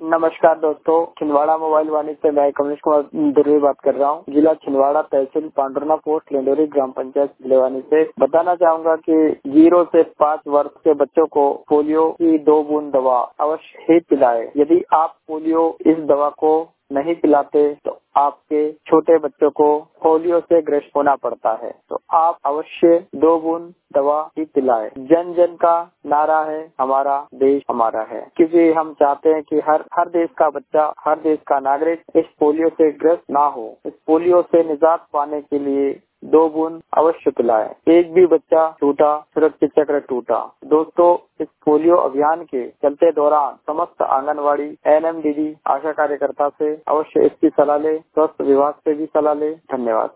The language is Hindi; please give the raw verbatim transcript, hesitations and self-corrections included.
नमस्कार दोस्तों, छिंदवाड़ा मोबाइल वाणी से मैं कमलेश कुमार दुर्वे बात कर रहा हूँ। जिला छिंदवाड़ा, तहसील पांडुरना पोस्ट, लेंडोरी, ग्राम पंचायत जिलेवानी से बताना चाहूँगा कि जीरो से पाँच वर्ष के बच्चों को पोलियो की दो बूंद दवा अवश्य ही पिलाए। यदि आप पोलियो इस दवा को नहीं पिलाते तो आपके छोटे बच्चों को पोलियो से ग्रस्त होना पड़ता है। तो आप अवश्य दो बूंद दवा ही पिलाए। जन जन का नारा है, हमारा देश हमारा है, क्योंकि हम चाहते हैं कि हर हर देश का बच्चा, हर देश का नागरिक इस पोलियो से ग्रस्त ना हो। इस पोलियो से निजात पाने के लिए दो बूंद अवश्य पिलाए। एक भी बच्चा छूटा, सुरक्षित चक्र टूटा। दोस्तों, इस पोलियो अभियान के चलते दौरान समस्त anganwadi, N M D D, ASHA कार्यकर्ता से अवश्य इसकी सलाह ले, स्वास्थ्य विभाग से भी सलाह ले। धन्यवाद।